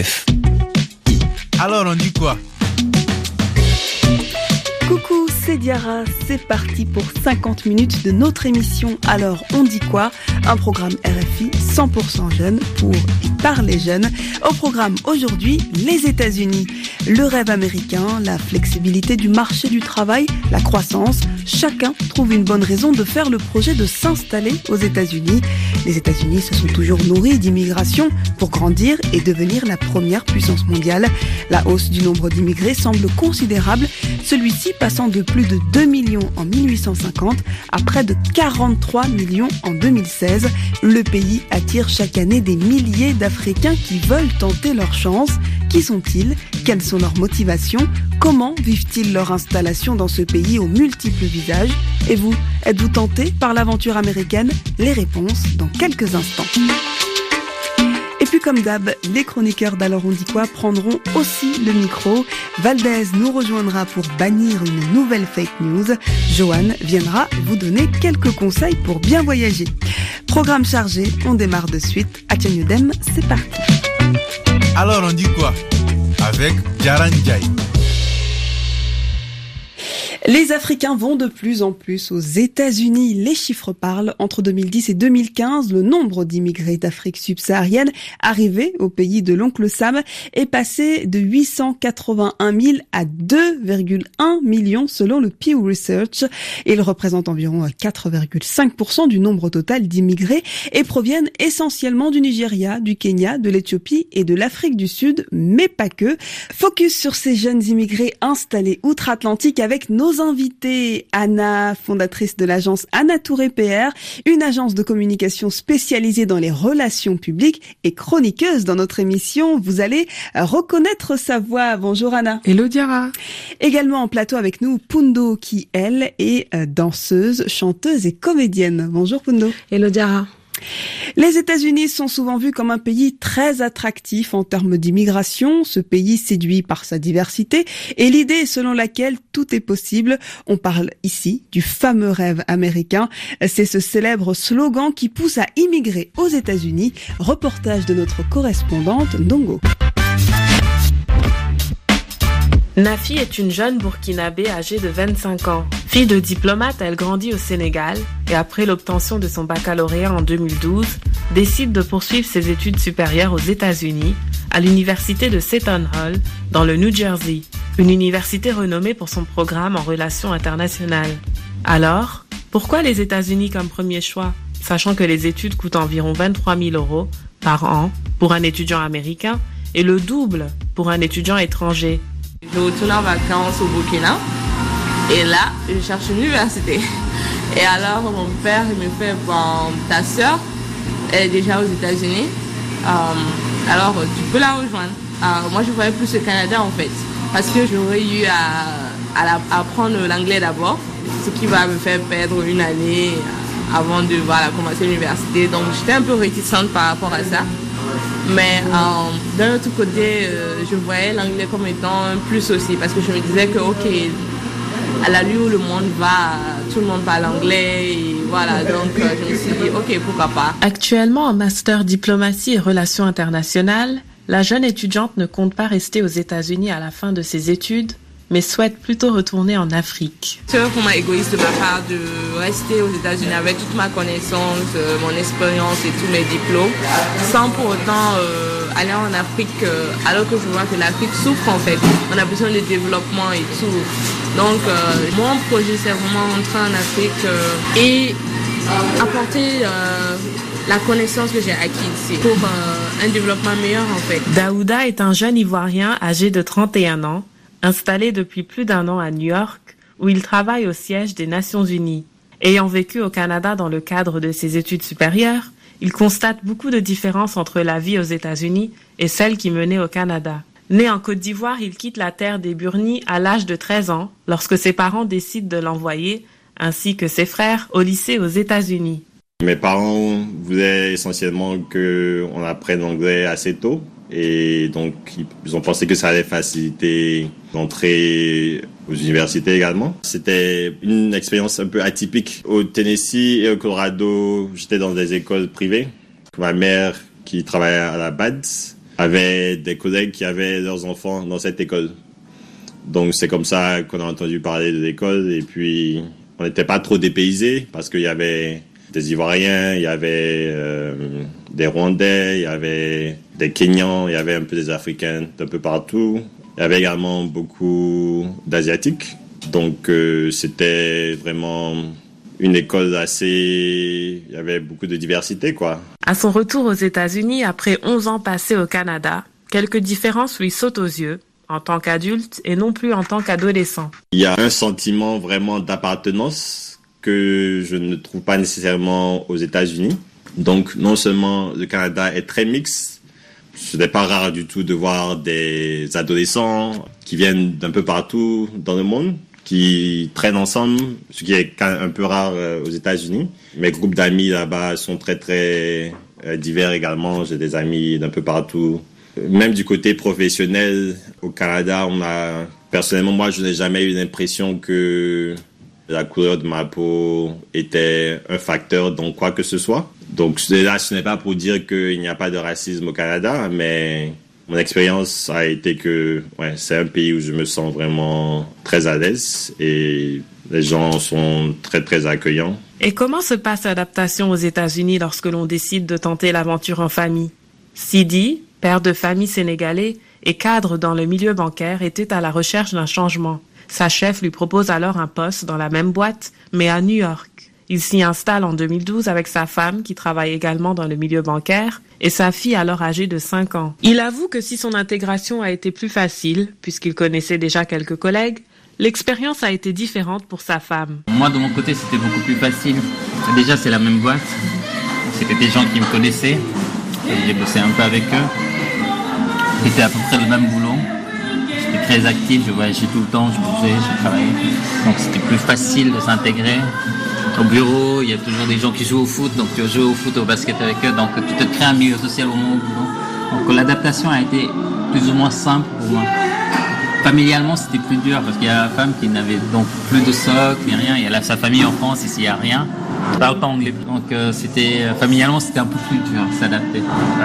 RFI. Alors on dit quoi? Coucou, c'est Diara, c'est parti pour 50 minutes de notre émission Alors on dit quoi? Un programme RFI 100% jeune pour et par les jeunes. Au programme aujourd'hui, les États-Unis. Le rêve américain, la flexibilité du marché du travail, la croissance. Chacun trouve une bonne raison de faire le projet de s'installer aux États-Unis. Les États-Unis se sont toujours nourris d'immigration pour grandir et devenir la première puissance mondiale. La hausse du nombre d'immigrés semble considérable, celui-ci passant de plus de 2 millions en 1850 à près de 43 millions en 2016. Le pays attire chaque année des milliers d'Africains qui veulent tenter leur chance. Qui sont-ils? Quelles sont leurs motivations? Comment vivent-ils leur installation dans ce pays aux multiples visages? Et vous, êtes-vous tenté par l'aventure américaine? Les réponses dans quelques instants. Et puis comme d'hab, les chroniqueurs d'Alors on dit quoi prendront aussi le micro. Valdez nous rejoindra pour bannir une nouvelle fake news. Joanne viendra vous donner quelques conseils pour bien voyager. Programme chargé, on démarre de suite. Atianyudem, c'est parti. Alors on dit quoi? Avec Jaran Jai. Les Africains vont de plus en plus aux États-Unis. Les chiffres parlent. Entre 2010 et 2015, le nombre d'immigrés d'Afrique subsaharienne arrivés au pays de l'oncle Sam est passé de 881 000 à 2,1 millions selon le Pew Research. Ils représentent environ 4,5% du nombre total d'immigrés et proviennent essentiellement du Nigeria, du Kenya, de l'Éthiopie et de l'Afrique du Sud, mais pas que. Focus sur ces jeunes immigrés installés outre-Atlantique avec nos invités. Anna, fondatrice de l'agence Anna Touré PR, une agence de communication spécialisée dans les relations publiques et chroniqueuse dans notre émission. Vous allez reconnaître sa voix. Bonjour Anna. Hello Diara. Également en plateau avec nous, Pundo qui, elle, est danseuse, chanteuse et comédienne. Bonjour Pundo. Hello Diara. Les États-Unis sont souvent vus comme un pays très attractif en termes d'immigration. Ce pays séduit par sa diversité et l'idée selon laquelle tout est possible. On parle ici du fameux rêve américain. C'est ce célèbre slogan qui pousse à immigrer aux États-Unis. Reportage de notre correspondante Ndongo. Nafi est une jeune burkinabé âgée de 25 ans. Fille de diplomate, elle grandit au Sénégal et après l'obtention de son baccalauréat en 2012, décide de poursuivre ses études supérieures aux États-Unis à l'université de Seton Hall dans le New Jersey, une université renommée pour son programme en relations internationales. Alors, pourquoi les États-Unis comme premier choix, sachant que les études coûtent environ 23 000 € par an pour un étudiant américain et le double pour un étudiant étranger? Je retourne en vacances au Burkina et là, je cherche une université. Et alors, mon père me fait, ta sœur, elle est déjà aux États-Unis, alors tu peux la rejoindre. Moi, je voyais plus le Canada en fait, parce que j'aurais eu à apprendre l'anglais d'abord, ce qui va me faire perdre une année avant de commencer l'université. Donc, j'étais un peu réticente par rapport à ça. Mais d'un autre côté, je voyais l'anglais comme étant un plus aussi, parce que je me disais que à la lieu où le monde va, tout le monde parle anglais, et voilà, donc je me suis dit ok, pourquoi pas. Actuellement en master diplomatie et relations internationales, la jeune étudiante ne compte pas rester aux États-Unis à la fin de ses études, mais souhaite plutôt retourner en Afrique. C'est vraiment égoïste de ma part de rester aux États-Unis avec toute ma connaissance, mon expérience et tous mes diplômes, sans pour autant aller en Afrique, alors que je vois que l'Afrique souffre en fait. On a besoin de développement et tout. Donc mon projet c'est vraiment rentrer en Afrique et apporter la connaissance que j'ai acquise ici pour un développement meilleur en fait. Daouda est un jeune Ivoirien âgé de 31 ans, installé depuis plus d'1 an à New York, où il travaille au siège des Nations Unies. Ayant vécu au Canada dans le cadre de ses études supérieures, il constate beaucoup de différences entre la vie aux États-Unis et celle qui menait au Canada. Né en Côte d'Ivoire, il quitte la terre des Burnis à l'âge de 13 ans, lorsque ses parents décident de l'envoyer, ainsi que ses frères, au lycée aux États-Unis. Mes parents voulaient essentiellement qu'on apprenne l'anglais assez tôt. Et donc, ils ont pensé que ça allait faciliter l'entrée aux universités également. C'était une expérience un peu atypique. Au Tennessee et au Colorado, j'étais dans des écoles privées. Ma mère, qui travaillait à la BAD, avait des collègues qui avaient leurs enfants dans cette école. Donc c'est comme ça qu'on a entendu parler de l'école et puis on n'était pas trop dépaysés parce qu'il y avait des Ivoiriens, il y avait des Rwandais, il y avait des Kenyans, il y avait un peu des Africains d'un peu partout. Il y avait également beaucoup d'Asiatiques. Donc c'était vraiment une école assez... Il y avait beaucoup de diversité, quoi. À son retour aux États-Unis, après 11 ans passés au Canada, quelques différences lui sautent aux yeux, en tant qu'adulte et non plus en tant qu'adolescent. Il y a un sentiment vraiment d'appartenance que je ne trouve pas nécessairement aux États-Unis. Donc, non seulement le Canada est très mixte, ce n'est pas rare du tout de voir des adolescents qui viennent d'un peu partout dans le monde, qui traînent ensemble, ce qui est un peu rare aux États-Unis. Mes groupes d'amis là-bas sont très, très divers également. J'ai des amis d'un peu partout. Même du côté professionnel, au Canada, personnellement, moi, je n'ai jamais eu l'impression que la couleur de ma peau était un facteur dans quoi que ce soit. Donc là, ce n'est pas pour dire qu'il n'y a pas de racisme au Canada, mais mon expérience a été que c'est un pays où je me sens vraiment très à l'aise et les gens sont très, très accueillants. Et comment se passe l'adaptation aux États-Unis lorsque l'on décide de tenter l'aventure en famille? Sidi, père de famille sénégalais et cadre dans le milieu bancaire, était à la recherche d'un changement. Sa chef lui propose alors un poste dans la même boîte, mais à New York. Il s'y installe en 2012 avec sa femme qui travaille également dans le milieu bancaire et sa fille alors âgée de 5 ans. Il avoue que si son intégration a été plus facile, puisqu'il connaissait déjà quelques collègues, l'expérience a été différente pour sa femme. Moi, de mon côté, c'était beaucoup plus facile. Déjà, c'est la même boîte. C'était des gens qui me connaissaient. J'ai bossé un peu avec eux. C'était à peu près le même boulot. J'étais très actif, je voyageais tout le temps, je bougeais, je travaillais. Donc c'était plus facile de s'intégrer. Au bureau, il y a toujours des gens qui jouent au foot, donc tu joues au foot, au basket avec eux, donc tu te crées un milieu social au moment au boulot. Donc l'adaptation a été plus ou moins simple pour moi. Familialement, c'était plus dur parce qu'il y a la femme qui n'avait donc plus de socle, ni rien. Il y a sa famille en France, ici il n'y a rien. Je parle pas anglais, donc familialement c'était un peu plus dur de s'adapter.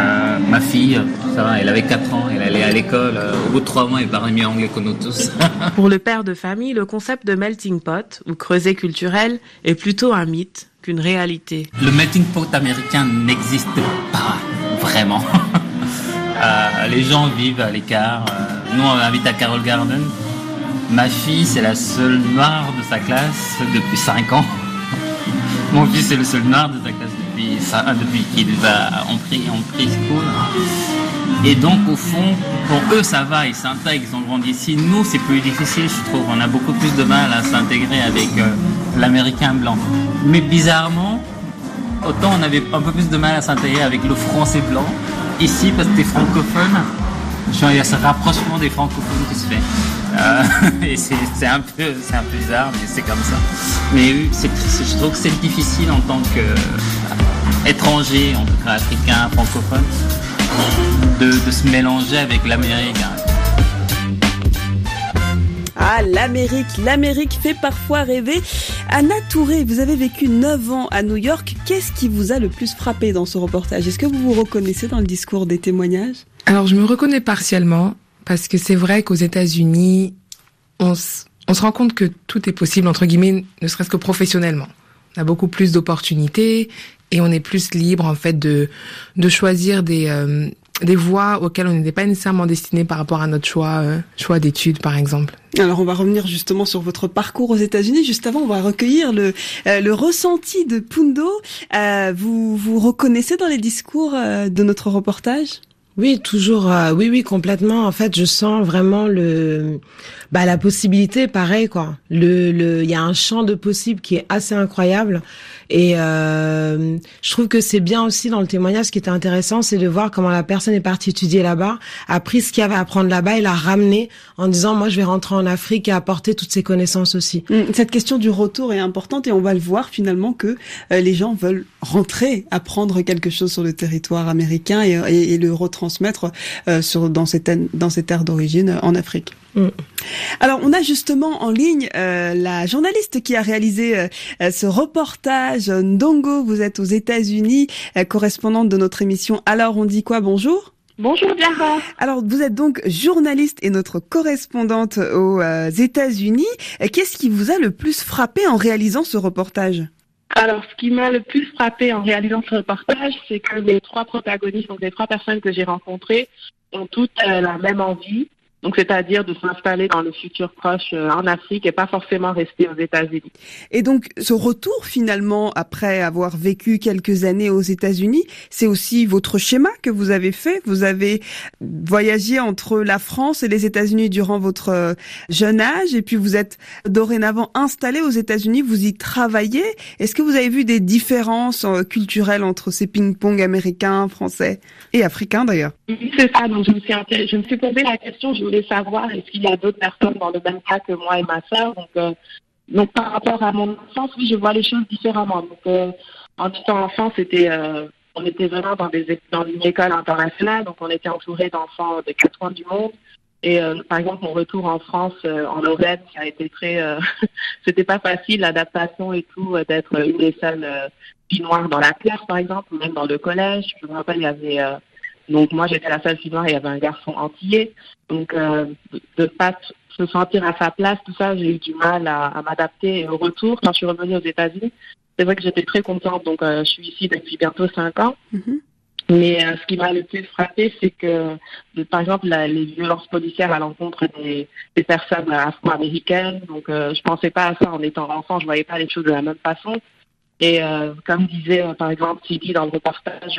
Ma fille, ça va, elle avait 4 ans, elle allait à l'école. Au bout de 3 mois, elle parlait mieux anglais que nous tous. Pour le père de famille, le concept de melting pot ou creuset culturel est plutôt un mythe qu'une réalité. Le melting pot américain n'existe pas vraiment. Les gens vivent à l'écart. Nous, on habite à Carroll Garden. Ma fille, c'est la seule noire de sa classe depuis 5 ans. Mon fils est le seul noir de sa classe depuis qu'il va en preschool. Et donc, au fond, pour eux, ça va, ils s'intègrent, ils ont grandi ici. Nous, c'est plus difficile, je trouve. On a beaucoup plus de mal à s'intégrer avec l'américain blanc. Mais bizarrement, autant on avait un peu plus de mal à s'intégrer avec le français blanc. Ici, parce que t'es francophone, il y a ce rapprochement des francophones qui se fait. Et c'est un peu bizarre, mais c'est comme ça. Mais je trouve que c'est difficile en tant qu'étranger, en tout cas africain, francophone, de se mélanger avec l'Amérique. Ah, l'Amérique fait parfois rêver. Anna Touré, vous avez vécu 9 ans à New York. Qu'est-ce qui vous a le plus frappé dans ce reportage? Est-ce que vous vous reconnaissez dans le discours des témoignages? Alors, je me reconnais partiellement, parce que c'est vrai qu'aux États-Unis, on se rend compte que tout est possible, entre guillemets, ne serait-ce que professionnellement. On a beaucoup plus d'opportunités et on est plus libre, en fait, de choisir des voies auxquelles on n'était pas nécessairement destiné par rapport à notre choix d'études, par exemple. Alors, on va revenir justement sur votre parcours aux États-Unis. Juste avant, on va recueillir le ressenti de Pundo. Vous vous reconnaissez dans les discours de notre reportage? Oui, toujours. Oui, complètement. En fait, je sens vraiment la possibilité, pareil, quoi. Il y a un champ de possibles qui est assez incroyable. Et je trouve que c'est bien aussi dans le témoignage, ce qui était intéressant, c'est de voir comment la personne est partie étudier là-bas, a pris ce qu'il y avait à apprendre là-bas et l'a ramené en disant, moi, je vais rentrer en Afrique et apporter toutes ces connaissances aussi. Cette question du retour est importante et on va le voir finalement que les gens veulent rentrer, apprendre quelque chose sur le territoire américain et le retransmettre dans ses terres d'origine en Afrique. Alors, on a justement en ligne la journaliste qui a réalisé ce reportage. Ndongo, vous êtes aux États-Unis, correspondante de notre émission Alors on dit quoi? Bonjour. Bonjour Diarra. Alors, vous êtes donc journaliste et notre correspondante aux États-Unis. Qu'est-ce qui vous a le plus frappé en réalisant ce reportage ? Alors, ce qui m'a le plus frappé en réalisant ce reportage, c'est que les 3 protagonistes, donc les 3 personnes que j'ai rencontrées, ont toutes la même envie. Donc, c'est-à-dire de s'installer dans le futur proche en Afrique et pas forcément rester aux États-Unis. Et donc, ce retour finalement, après avoir vécu quelques années aux États-Unis, c'est aussi votre schéma que vous avez fait. Vous avez voyagé entre la France et les États-Unis durant votre jeune âge, et puis vous êtes dorénavant installé aux États-Unis, vous y travaillez. Est-ce que vous avez vu des différences culturelles entre ces ping-pong américains, français et africains d'ailleurs ? Oui, c'est ça. Donc, je me suis posé la question, je voulais savoir est-ce qu'il y a d'autres personnes dans le même cas que moi et ma sœur. Donc par rapport à mon enfance, oui, je vois les choses différemment. Donc, en étant enfant, on était vraiment dans une école internationale, donc on était entouré d'enfants de 4 coins du monde. Et par exemple, mon retour en France, en Lorraine, qui a été c'était pas facile, l'adaptation et tout, d'être une des seules filles noires dans la classe, par exemple, ou même dans le collège. Je me rappelle, il y avait donc moi j'étais la seule fille noire, il y avait un garçon antillais. Donc de pas se sentir à sa place, tout ça, j'ai eu du mal à m'adapter. Et au retour, quand je suis revenue aux États-Unis, c'est vrai que j'étais très contente. Donc je suis ici depuis bientôt 5 ans. Mm-hmm. Mais ce qui m'a le plus frappé, c'est que, par exemple, les violences policières à l'encontre des personnes afro-américaines. Donc je pensais pas à ça en étant enfant, je voyais pas les choses de la même façon. Et comme disait par exemple Sidi dans le reportage,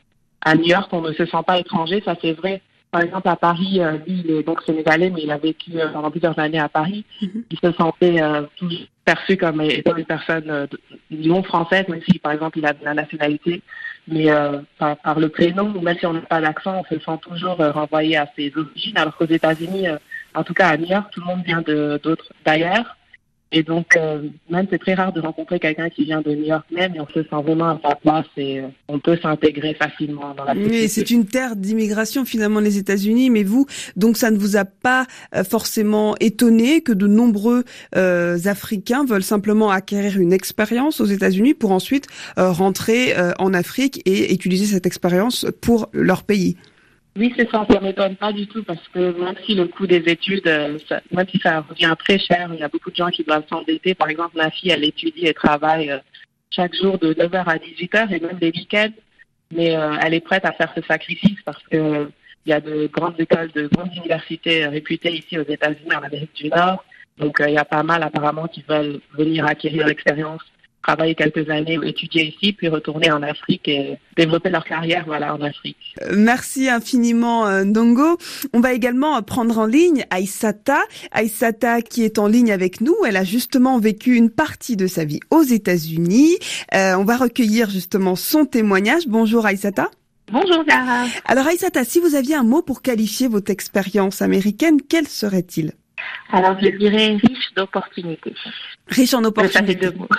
à New York, on ne se sent pas étranger, ça c'est vrai. Par exemple, à Paris, lui, il est donc sénégalais, mais il a vécu pendant plusieurs années à Paris. Mm-hmm. Il se sentait toujours perçu comme étant une personne non française, même si, par exemple, il a de la nationalité. Mais par le prénom, ou même si on n'a pas d'accent, on se sent toujours renvoyé à ses origines. Alors qu'aux États-Unis, en tout cas à New York, tout le monde vient d'ailleurs. Et donc, même c'est très rare de rencontrer quelqu'un qui vient de New York même, et on se sent vraiment à sa place et on peut s'intégrer facilement dans la société. Oui, c'est une terre d'immigration finalement les États-Unis, mais vous, donc ça ne vous a pas forcément étonné que de nombreux Africains veulent simplement acquérir une expérience aux États-Unis pour ensuite rentrer en Afrique et utiliser cette expérience pour leur pays? Oui, c'est ça ne m'étonne pas du tout parce que même si le coût des études, même si ça revient très cher, il y a beaucoup de gens qui doivent s'endetter. Par exemple, ma fille, elle étudie et travaille chaque jour de 9h à 18h et même les week-ends. Mais elle est prête à faire ce sacrifice parce que il y a de grandes écoles, de grandes universités réputées ici aux États-Unis, en Amérique du Nord. Donc, il y a pas mal apparemment qui veulent venir acquérir l'expérience, travailler quelques années, étudier ici, puis retourner en Afrique et développer leur carrière en Afrique. Merci infiniment, Ndongo. On va également prendre en ligne Aïssata. Aïssata qui est en ligne avec nous. Elle a justement vécu une partie de sa vie aux États-Unis. On va recueillir justement son témoignage. Bonjour Aïssata. Bonjour Zara. Alors Aïssata, si vous aviez un mot pour qualifier votre expérience américaine, quel serait-il ? Alors, je dirais riche d'opportunités. Riche en opportunités. Ça fait 2 mots.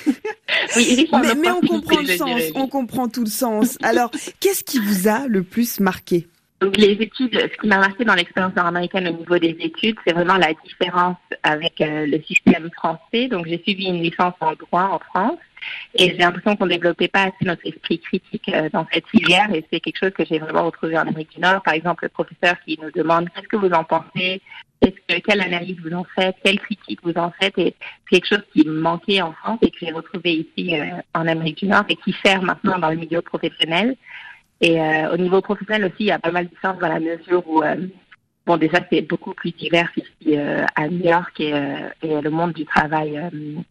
Oui, riche en opportunités. Mais on comprend le sens, on comprend tout le sens. Alors, qu'est-ce qui vous a le plus marqué ? Donc, les études, ce qui m'a marqué dans l'expérience nord-américaine au niveau des études, c'est vraiment la différence avec le système français. Donc, j'ai suivi une licence en droit en France. Et j'ai l'impression qu'on ne développait pas assez notre esprit critique dans cette filière. Et c'est quelque chose que j'ai vraiment retrouvé en Amérique du Nord. Par exemple, le professeur qui nous demande « Qu'est-ce que vous en pensez ? Quelle analyse vous en faites ? Quelle critique vous en faites ?» Et c'est quelque chose qui me manquait en France et que j'ai retrouvé ici en Amérique du Nord et qui sert maintenant dans le milieu professionnel. Et au niveau professionnel aussi, il y a pas mal de différences dans la mesure où... déjà, c'est beaucoup plus divers ici à New York et le monde du travail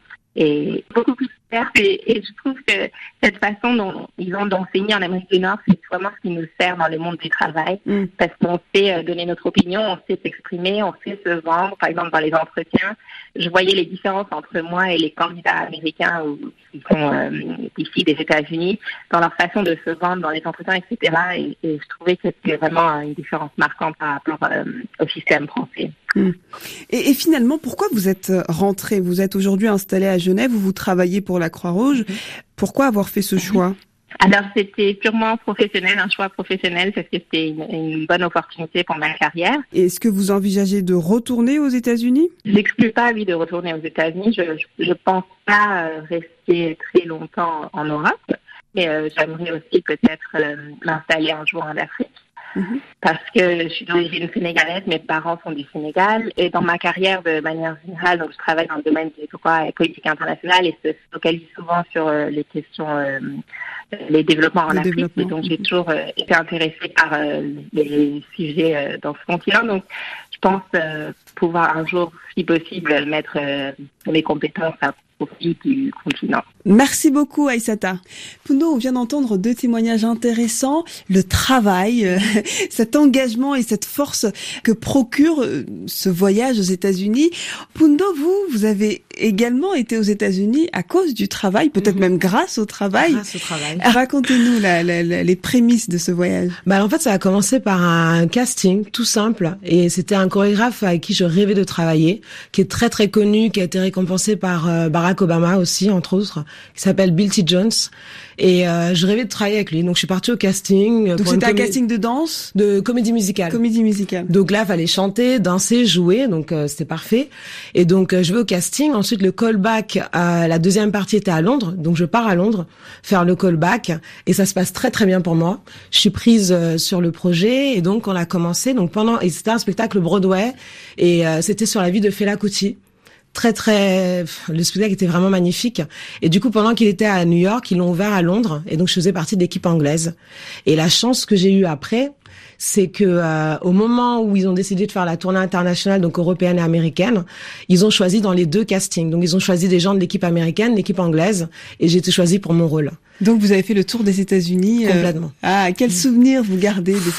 est beaucoup plus divers. Et je trouve que cette façon dont ils ont d'enseigner en Amérique du Nord, c'est vraiment ce qui nous sert dans le monde du travail. Parce qu'on sait donner notre opinion, on sait s'exprimer, on sait se vendre. Par exemple, dans les entretiens, je voyais les différences entre moi et les candidats américains qui sont ici des États-Unis dans leur façon de se vendre dans les entretiens, etc. Et je trouvais que c'était vraiment une différence marquante par rapport au système français. Et finalement, pourquoi vous êtes rentrée ? Vous êtes aujourd'hui installée à Genève où vous travaillez pour la Croix-Rouge. Pourquoi avoir fait ce choix ? Alors, c'était purement professionnel, un choix professionnel, parce que c'était une bonne opportunité pour ma carrière. Et est-ce que vous envisagez de retourner aux États-Unis ? J'exclus pas, oui, de retourner aux États-Unis. Je pense pas rester très longtemps en Europe, mais j'aimerais aussi peut-être m'installer un jour en Afrique. parce que je suis d'origine sénégalaise, mes parents sont du Sénégal, et dans ma carrière de manière générale, donc je travaille dans le domaine du droit et politique internationale et se focalise souvent sur les questions, les développements en Afrique. Et donc j'ai toujours été intéressée par les sujets dans ce continent. Donc je pense pouvoir un jour, si possible, mettre mes compétences à profit du continent. Merci beaucoup Aïssata. Pundo, on vient d'entendre 2 témoignages intéressants. Le travail, cet engagement et cette force que procure ce voyage aux États-Unis. Pundo, vous avez également été aux États-Unis à cause du travail, peut-être même grâce au travail. Grâce au travail. Racontez-nous les prémices de ce voyage. En fait, ça a commencé par un casting tout simple, et c'était un chorégraphe avec qui je rêvais de travailler, qui est très très connu, qui a été récompensé par Barack Obama aussi, entre autres, qui s'appelle Bill T. Jones. Et je rêvais de travailler avec lui. Donc je suis partie au casting. Donc c'était un casting de danse, de comédie musicale. Comédie musicale. Donc là, fallait chanter, danser, jouer. Donc c'était parfait. Et donc je vais au casting. Ensuite le callback, la deuxième partie était à Londres. Donc je pars à Londres faire le callback et ça se passe très très bien pour moi. Je suis prise sur le projet et donc on a commencé. Donc et c'était un spectacle Broadway et c'était sur la vie de Fela Kuti. Le spectacle était vraiment magnifique. Et du coup, pendant qu'il était à New York, ils l'ont ouvert à Londres. Et donc, je faisais partie de l'équipe anglaise. Et la chance que j'ai eue après, c'est que au moment où ils ont décidé de faire la tournée internationale, donc européenne et américaine, ils ont choisi dans les 2 castings. Donc, ils ont choisi des gens de l'équipe américaine, l'équipe anglaise. Et j'ai été choisie pour mon rôle. Donc, vous avez fait le tour des États-Unis. Complètement. Quel souvenir vous gardez de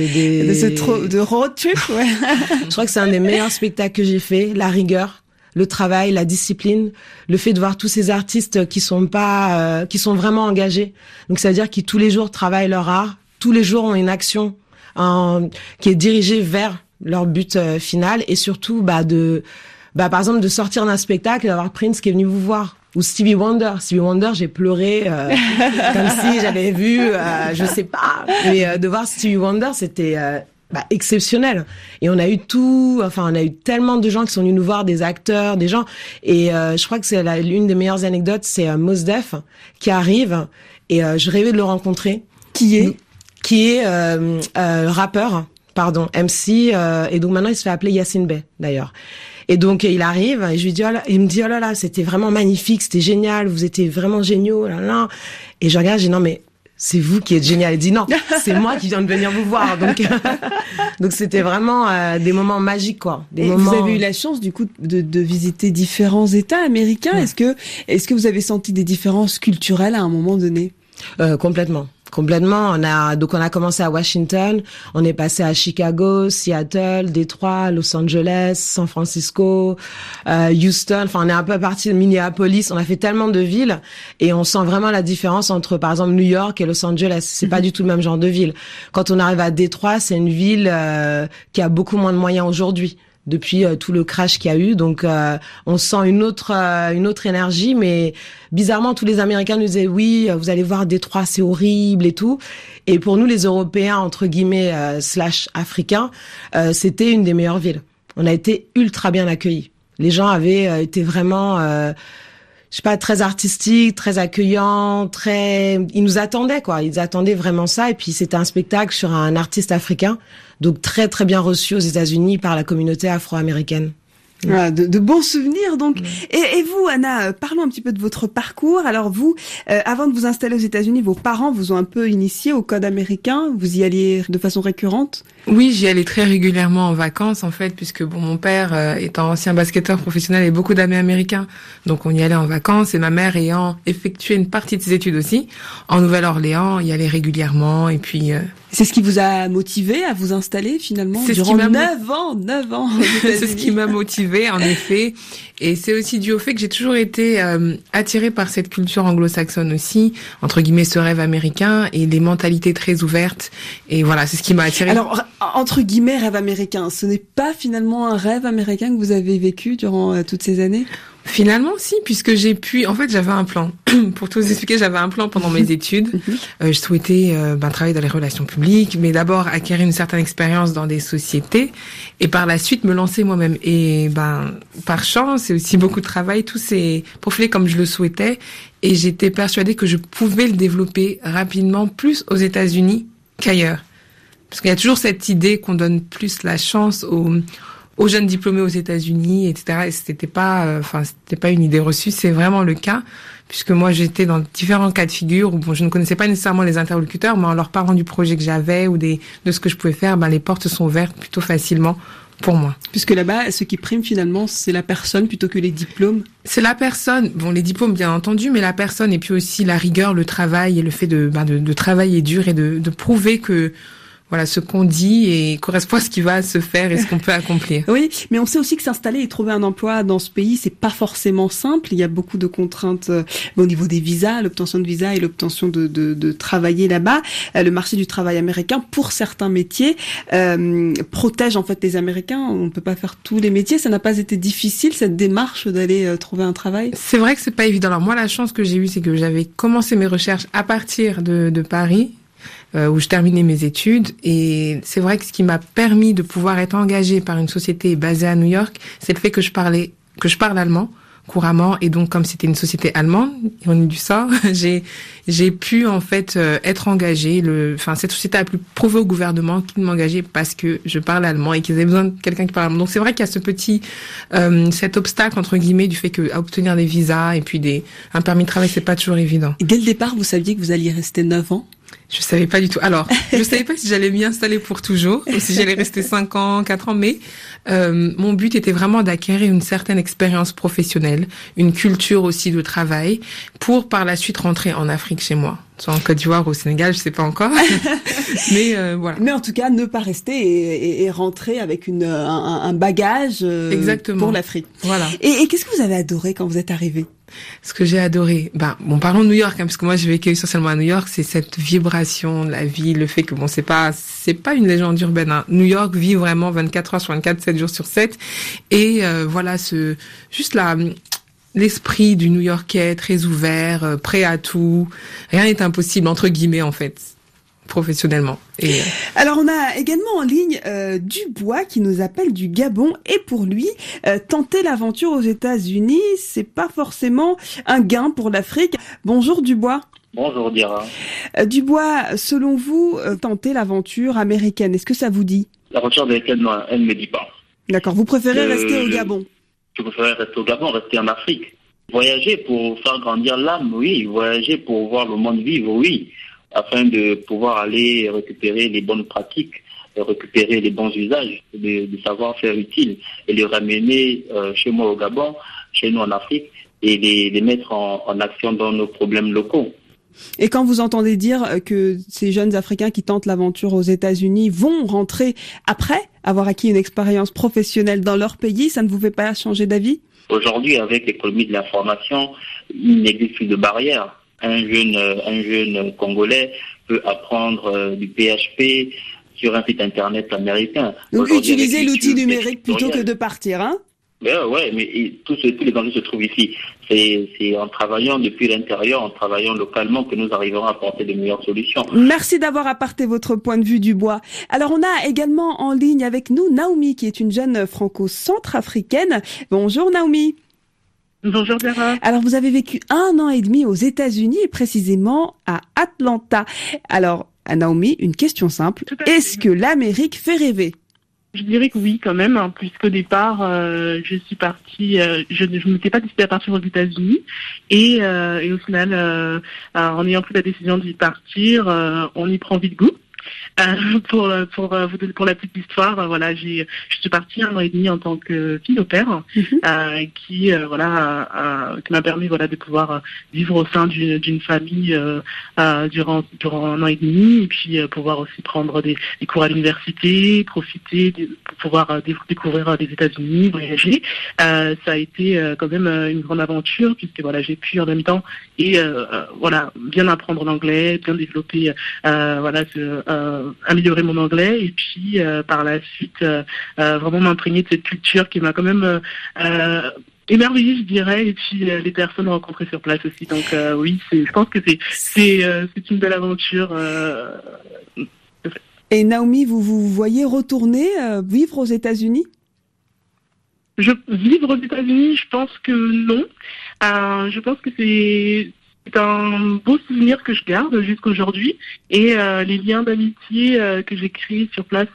de road trip, ouais. Je crois que c'est un des meilleurs spectacles que j'ai fait. La rigueur, le travail, la discipline, le fait de voir tous ces artistes qui sont vraiment engagés. Donc ça veut dire qu'ils tous les jours travaillent leur art, tous les jours ont une action qui est dirigée vers leur but final et surtout par exemple de sortir d'un spectacle et d'avoir Prince qui est venu vous voir. Ou Stevie Wonder, j'ai pleuré comme si j'avais vu, je sais pas. Mais de voir Stevie Wonder, c'était exceptionnel. Et on a eu tellement de gens qui sont venus nous voir, des acteurs, des gens. Et je crois que c'est l'une des meilleures anecdotes, c'est Mos Def qui arrive et je rêvais de le rencontrer. Qui est rappeur, MC. Et donc maintenant il se fait appeler Yassine Bey d'ailleurs. Et donc il arrive et je lui dis il me dit oh là là, c'était vraiment magnifique, c'était génial, vous étiez vraiment géniaux là là. Et je regarde, j'ai dit non mais c'est vous qui êtes génial. Elle dit non, c'est moi qui viens de venir vous voir. Donc c'était vraiment des moments magiques, quoi. Vous avez eu la chance, du coup, de visiter différents États américains. Ouais. Est-ce que vous avez senti des différences culturelles à un moment donné? Complètement. On a commencé à Washington, on est passé à Chicago, Seattle, Détroit, Los Angeles, San Francisco, Houston, enfin on est un peu parti de Minneapolis, on a fait tellement de villes et on sent vraiment la différence entre par exemple New York et Los Angeles, c'est pas du tout le même genre de ville. Quand on arrive à Détroit, c'est une ville qui a beaucoup moins de moyens aujourd'hui. Depuis tout le crash qu'il y a eu, donc on sent une autre énergie, mais bizarrement tous les Américains nous disaient oui, vous allez voir Détroit, c'est horrible et tout. Et pour nous les Européens entre guillemets / Africains, c'était une des meilleures villes. On a été ultra bien accueillis. Les gens avaient été vraiment très artistiques, très accueillants, ils nous attendaient quoi, ils attendaient vraiment ça et puis c'était un spectacle sur un artiste africain. Donc très très bien reçu aux États-Unis par la communauté afro-américaine. Voilà, de bons souvenirs donc. Et vous, Anna, parlons un petit peu de votre parcours. Alors vous, avant de vous installer aux États-Unis, vos parents vous ont un peu initié au code américain. Vous y alliez de façon récurrente? Oui, j'y allais très régulièrement en vacances en fait, puisque mon père étant ancien basketteur professionnel et beaucoup d'amis américains, donc on y allait en vacances. Et ma mère ayant effectué une partie de ses études aussi en Nouvelle-Orléans, y allait régulièrement. Et puis c'est ce qui vous a motivé à vous installer finalement durant 9 ans. C'est ce qui m'a motivé en effet. Et c'est aussi dû au fait que j'ai toujours été attirée par cette culture anglo-saxonne aussi, entre guillemets ce rêve américain et des mentalités très ouvertes. Et voilà, c'est ce qui m'a attirée. Alors, entre guillemets rêve américain, ce n'est pas finalement un rêve américain que vous avez vécu durant toutes ces années? Finalement, si, puisque j'avais un plan. Pour tout vous expliquer, j'avais un plan pendant mes études. Je souhaitais travailler dans les relations publiques, mais d'abord acquérir une certaine expérience dans des sociétés et par la suite me lancer moi-même. Et par chance et aussi beaucoup de travail, tout s'est profilé comme je le souhaitais et j'étais persuadée que je pouvais le développer rapidement plus aux États-Unis qu'ailleurs. Parce qu'il y a toujours cette idée qu'on donne plus la chance aux jeunes diplômés aux États-Unis, etc. Et c'était pas une idée reçue, c'est vraiment le cas, puisque moi j'étais dans différents cas de figure où je ne connaissais pas nécessairement les interlocuteurs, mais en leur parlant du projet que j'avais ou de ce que je pouvais faire, les portes sont ouvertes plutôt facilement pour moi. Puisque là-bas, ce qui prime finalement, c'est la personne plutôt que les diplômes. C'est la personne, les diplômes bien entendu, mais la personne et puis aussi la rigueur, le travail et le fait de travailler dur et de prouver que ce qu'on dit et correspond à ce qui va se faire et ce qu'on peut accomplir. Oui, mais on sait aussi que s'installer et trouver un emploi dans ce pays, c'est pas forcément simple. Il y a beaucoup de contraintes au niveau des visas, l'obtention de visas et l'obtention de travailler là-bas. Le marché du travail américain, pour certains métiers, protège en fait les Américains. On ne peut pas faire tous les métiers. Ça n'a pas été difficile, cette démarche d'aller trouver un travail? C'est vrai que c'est pas évident. Alors moi, la chance que j'ai eue, c'est que j'avais commencé mes recherches à partir de Paris, où je terminais mes études, et c'est vrai que ce qui m'a permis de pouvoir être engagée par une société basée à New York, c'est le fait que je parle allemand couramment, et donc comme c'était une société allemande, ironie du sort, j'ai pu en fait être engagée. Cette société a pu prouver au gouvernement qu'ils m'engageaient parce que je parle allemand et qu'ils avaient besoin de quelqu'un qui parle allemand. Donc c'est vrai qu'il y a ce petit cet obstacle entre guillemets du fait que à obtenir des visas et puis un permis de travail, c'est pas toujours évident. Et dès le départ, vous saviez que vous alliez rester 9 ans? Je savais pas du tout. Alors, je savais pas si j'allais m'y installer pour toujours ou si j'allais rester 5 ans, 4 ans, mais mon but était vraiment d'acquérir une certaine expérience professionnelle, une culture aussi de travail, pour par la suite rentrer en Afrique chez moi. Soit en Côte d'Ivoire ou au Sénégal, je sais pas encore. Mais voilà. Mais en tout cas, ne pas rester et rentrer avec un bagage pour l'Afrique. Voilà. Et qu'est-ce que vous avez adoré quand vous êtes arrivé? Ce que j'ai adoré, parlons de New York, parce que moi j'ai vécu essentiellement à New York, c'est cette vibration de la vie, le fait que c'est pas une légende urbaine, hein. New York vit vraiment 24 heures sur 24, 7 jours sur 7, et l'esprit du New-Yorkais très ouvert, prêt à tout, rien n'est impossible entre guillemets en fait. Professionnellement. Alors on a également en ligne Dubois qui nous appelle du Gabon, et pour lui tenter l'aventure aux États-Unis, c'est pas forcément un gain pour l'Afrique. Bonjour Dubois. Bonjour Dira. Dubois, selon vous, tenter l'aventure américaine, est-ce que ça vous dit? L'aventure américaine, non, elle ne me dit pas. D'accord, vous préférez rester au Gabon? Je préfère rester au Gabon, rester en Afrique. Voyager pour faire grandir l'âme, oui. Voyager pour voir le monde vivre, oui. Afin de pouvoir aller récupérer les bonnes pratiques, récupérer les bons usages, de savoir-faire utiles, et les ramener chez moi au Gabon, chez nous en Afrique, et les mettre en action dans nos problèmes locaux. Et quand vous entendez dire que ces jeunes Africains qui tentent l'aventure aux États-Unis vont rentrer après avoir acquis une expérience professionnelle dans leur pays, ça ne vous fait pas changer d'avis? Aujourd'hui, avec l'économie de l'information, il n'existe plus de barrières. Un jeune Congolais peut apprendre du PHP sur un site internet américain. Donc utiliser l'outil numérique plutôt que de partir, hein? Ouais, mais tous les enjeux se trouvent ici. C'est en travaillant depuis l'intérieur, en travaillant localement, que nous arriverons à apporter de meilleures solutions. Merci d'avoir apporté votre point de vue, Dubois. Alors on a également en ligne avec nous Naomi, qui est une jeune franco-centrafricaine. Bonjour Naomi. Bonjour Clara. Alors vous avez vécu 1 an et demi aux États-Unis, et précisément à Atlanta. Alors à Naomi, une question simple. Est-ce que l'Amérique fait rêver? Je dirais que oui quand même, hein, puisqu'au départ je suis partie, je ne m'étais pas décidée à partir aux États-Unis, et au final en ayant pris la décision d'y partir, on y prend vite goût. Pour la petite histoire, voilà, je suis partie 1 an et demi en tant que fille au père, qui m'a permis de pouvoir vivre au sein d'une famille durant 1 an et demi, et puis pouvoir aussi prendre des cours à l'université, profiter, pour pouvoir découvrir les États-Unis, voyager. Ça a été quand même une grande aventure, puisque j'ai pu en même temps bien apprendre l'anglais, bien développer améliorer mon anglais, et puis par la suite vraiment m'imprégner de cette culture qui m'a quand même émerveillée, je dirais, et puis les personnes rencontrées sur place aussi. Donc oui, je pense que c'est une belle aventure. Et Naomi, vous voyez retourner vivre aux États-Unis? Vivre aux États-Unis, je pense que non. Je pense que c'est C'est un beau souvenir que je garde jusqu'aujourd'hui et les liens d'amitié que j'ai créés sur place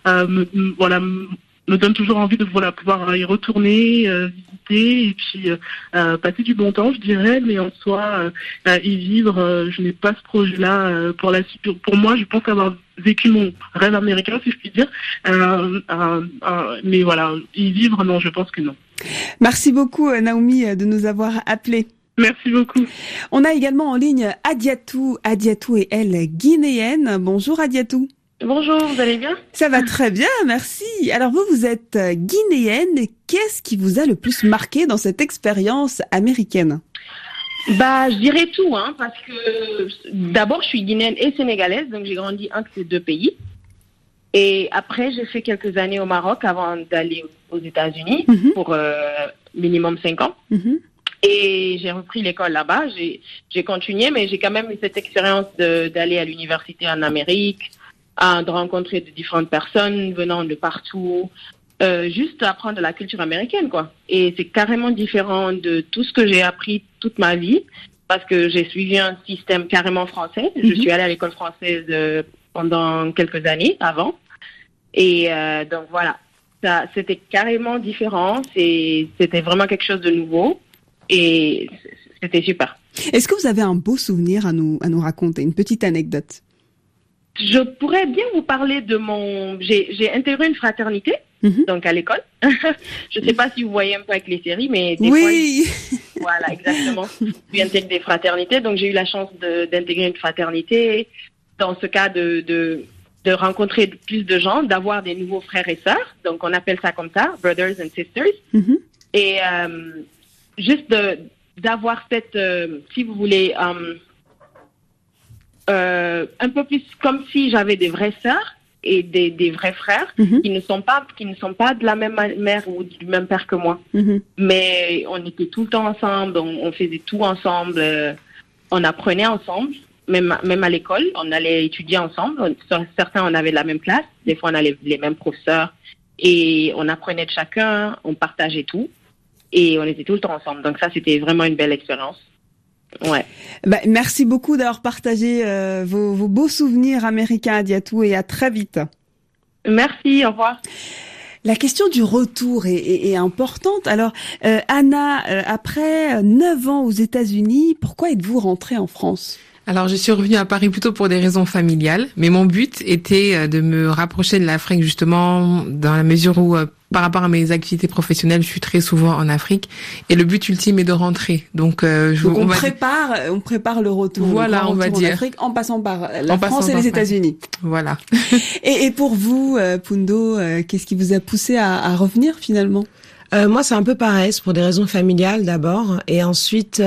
me donnent toujours envie de pouvoir y retourner, visiter et puis passer du bon temps, je dirais, mais en soi y vivre. Je n'ai pas ce projet-là pour la suite. Pour moi, je pense avoir vécu mon rêve américain, si je puis dire. Mais voilà, y vivre, non, je pense que non. Merci beaucoup Naomi de nous avoir appelés. Merci beaucoup. On a également en ligne Adiatou. Adiatou est elle guinéenne. Bonjour Adiatou. Bonjour, vous allez bien? Ça va très bien, merci. Alors vous êtes guinéenne. Qu'est-ce qui vous a le plus marqué dans cette expérience américaine? Je dirais tout, parce que d'abord je suis guinéenne et sénégalaise, donc j'ai grandi entre ces deux pays. Et après j'ai fait quelques années au Maroc avant d'aller aux États-Unis pour minimum 5 ans. Et j'ai repris l'école là-bas. J'ai continué, mais j'ai quand même eu cette expérience d'aller à l'université en Amérique, de rencontrer de différentes personnes venant de partout, juste apprendre la culture américaine, quoi. Et c'est carrément différent de tout ce que j'ai appris toute ma vie, parce que j'ai suivi un système carrément français. Je suis allée à l'école française pendant quelques années avant. Et donc voilà, ça, c'était carrément différent. C'était vraiment quelque chose de nouveau. Et c'était super. Est-ce que vous avez un beau souvenir à nous raconter, une petite anecdote? Je pourrais bien vous parler de j'ai intégré une fraternité, donc à l'école. Je ne sais pas si vous voyez un peu avec les séries, mais des fois... Voilà, exactement. J'ai intégré des fraternités, donc j'ai eu la chance d'intégrer une fraternité. Dans ce cas, de rencontrer plus de gens, d'avoir des nouveaux frères et sœurs. Donc on appelle ça comme ça, brothers and sisters. Et juste d'avoir cette, si vous voulez... un peu plus comme si j'avais des vraies sœurs et des vrais frères qui ne sont pas de la même mère ou du même père que moi. Mais on était tout le temps ensemble, on faisait tout ensemble, on apprenait ensemble, même à l'école, on allait étudier ensemble. Certains, on avait la même classe, des fois on avait les mêmes professeurs et on apprenait de chacun, on partageait tout et on était tout le temps ensemble. Donc ça, c'était vraiment une belle expérience. Ouais. Merci beaucoup d'avoir partagé vos beaux souvenirs américains, Adiatou, et à très vite. Merci, au revoir. La question du retour est importante. Alors, Anna, après 9 ans aux États-Unis, pourquoi êtes-vous rentrée en France ? Alors, je suis revenue à Paris plutôt pour des raisons familiales, mais mon but était de me rapprocher de l'Afrique, justement, dans la mesure où, par rapport à mes activités professionnelles, je suis très souvent en Afrique, et le but ultime est de rentrer. Donc, on prépare le retour. Voilà, on va dire. En Afrique, en passant par la France et les États-Unis. Voilà. Et pour vous, Pundo, qu'est-ce qui vous a poussé à revenir finalement ? Moi, c'est un peu pareil, c'est pour des raisons familiales d'abord, et ensuite.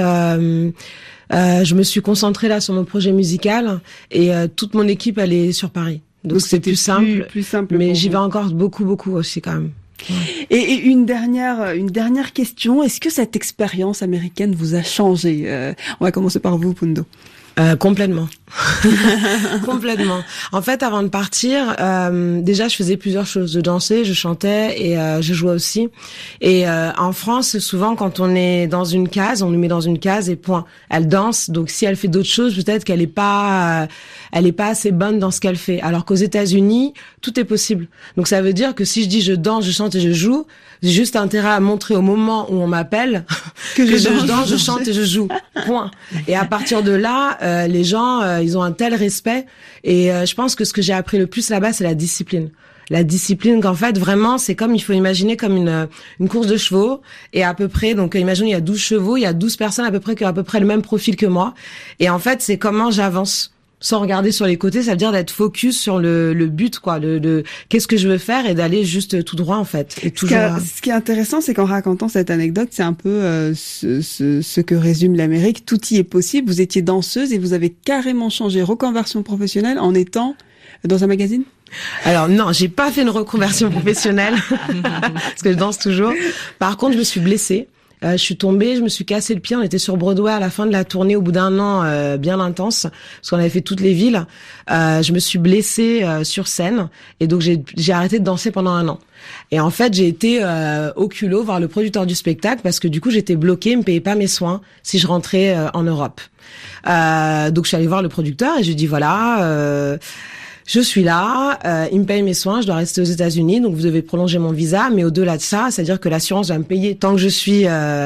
Je me suis concentrée là sur mon projet musical et toute mon équipe elle est sur Paris. Donc c'est plus simple. Mais j'y vais encore beaucoup aussi quand même. Ouais. Et une dernière question. Est-ce que cette expérience américaine vous a changé ? On va commencer par vous, Pundo. Complètement. Complètement. En fait, avant de partir, déjà, je faisais plusieurs choses. Je dansais, je chantais et je jouais aussi. Et en France, souvent, quand on est dans une case, on nous met dans une case et point. Elle danse, donc si elle fait d'autres choses, peut-être qu'elle est pas assez bonne dans ce qu'elle fait. Alors qu'aux États-Unis, tout est possible. Donc ça veut dire que si je dis je danse, je chante et je joue, j'ai juste intérêt à montrer au moment où on m'appelle que je danse, je chante et je joue. Point. Et à partir de là, les gens, ils ont un tel respect. Et je pense que ce que j'ai appris le plus là-bas, c'est la discipline. La discipline, qu'en fait, vraiment, c'est comme, il faut imaginer comme une course de chevaux. Et à peu près, donc, imaginez, il y a 12 chevaux, il y a 12 personnes à peu près qui ont à peu près le même profil que moi. Et en fait, c'est comment j'avance. Sans regarder sur les côtés, ça veut dire d'être focus sur le but, quoi, de qu'est-ce que je veux faire et d'aller juste tout droit, en fait. Et toujours. Ce qui est intéressant, c'est qu'en racontant cette anecdote, c'est un peu ce que résume l'Amérique. Tout y est possible. Vous étiez danseuse et vous avez carrément changé reconversion professionnelle en étant dans un magazine ? Alors non, j'ai pas fait une reconversion professionnelle parce que je danse toujours. Par contre, je me suis blessée. Je suis tombée, je me suis cassé le pied. On était sur Broadway à la fin de la tournée au bout d'un an bien intense, parce qu'on avait fait toutes les villes. Je me suis blessée sur scène et donc j'ai arrêté de danser pendant un an. Et en fait, j'ai été au culot voir le producteur du spectacle parce que du coup, j'étais bloquée, il me payait pas mes soins si je rentrais en Europe. Donc je suis allée voir le producteur et je lui ai dit voilà, je suis là, il me paye mes soins, je dois rester aux États-Unis, donc vous devez prolonger mon visa, mais au-delà de ça, c'est-à-dire que l'assurance va me payer tant que je suis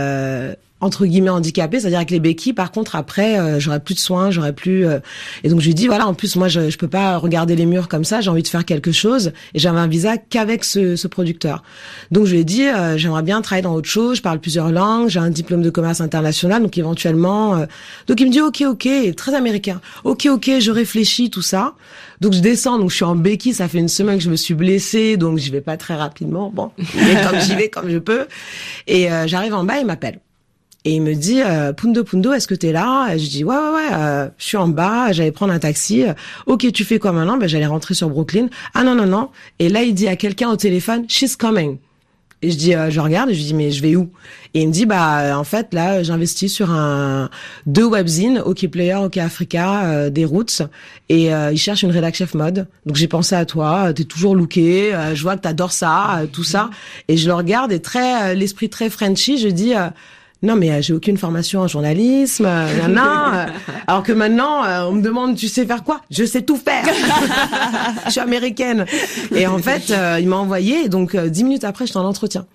entre guillemets handicapée, c'est-à-dire avec les béquilles. Par contre, après, j'aurai plus de soins, j'aurai plus. Et donc je lui dis voilà, en plus moi je peux pas regarder les murs comme ça, j'ai envie de faire quelque chose et j'avais un visa qu'avec ce producteur. Donc je lui ai dit j'aimerais bien travailler dans autre chose, je parle plusieurs langues, j'ai un diplôme de commerce international, donc éventuellement. Donc il me dit ok, très américain. Ok, je réfléchis tout ça. Donc je descends, donc je suis en béquille, ça fait une semaine que je me suis blessée, donc j'y vais pas très rapidement. Bon, mais comme j'y vais comme je peux. Et j'arrive en bas, il m'appelle. Et il me dit Pundo, est-ce que t'es là? Et je dis ouais, je suis en bas, j'allais prendre un taxi. Ok, tu fais quoi maintenant? Ben j'allais rentrer sur Brooklyn. Ah non. Et là il dit à quelqu'un au téléphone she's coming. Et je dis je regarde et je lui dis mais je vais où? Et il me dit en fait là j'investis sur deux webzines, OK Player, OK Africa, des Roots, et ils cherchent une rédac chef mode. Donc j'ai pensé à toi, t'es toujours looké, je vois que t'adores ça, tout ça. Et je le regarde et l'esprit très Frenchy, je dis non mais j'ai aucune formation en journalisme, alors que maintenant on me demande tu sais faire quoi? Je sais tout faire. Je suis américaine. Et en fait il m'a envoyé, et donc 10 minutes après j'étais en entretien.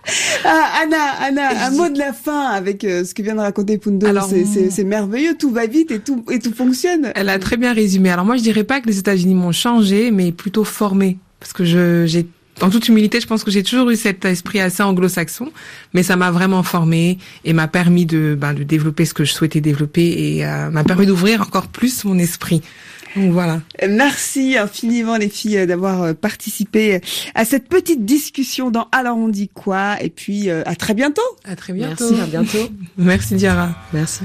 Anna, un mot de la fin avec ce que vient de raconter Pundo. Alors, c'est merveilleux, tout va vite et tout fonctionne. Elle a très bien résumé. Alors moi je dirais pas que les États-Unis m'ont changé, mais plutôt formé, parce que j'ai en toute humilité, je pense que j'ai toujours eu cet esprit assez anglo-saxon, mais ça m'a vraiment formé et m'a permis de développer ce que je souhaitais développer, et m'a permis d'ouvrir encore plus mon esprit. Donc voilà. Merci infiniment les filles d'avoir participé à cette petite discussion dans Alors on dit quoi, et puis à très bientôt. À très bientôt. Merci, à bientôt. Merci Diarra. Merci.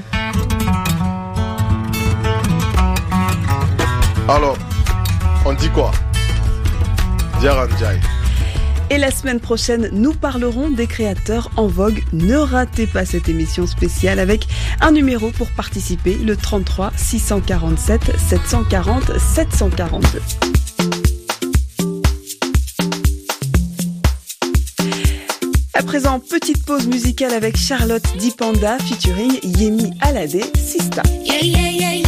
Alors, on dit quoi? Diarra Ndiaye. Et la semaine prochaine, nous parlerons des créateurs en vogue. Ne ratez pas cette émission spéciale avec un numéro pour participer, le 33 647 740 742. À présent, petite pause musicale avec Charlotte Dipanda featuring Yemi Alade Sista. Yeah.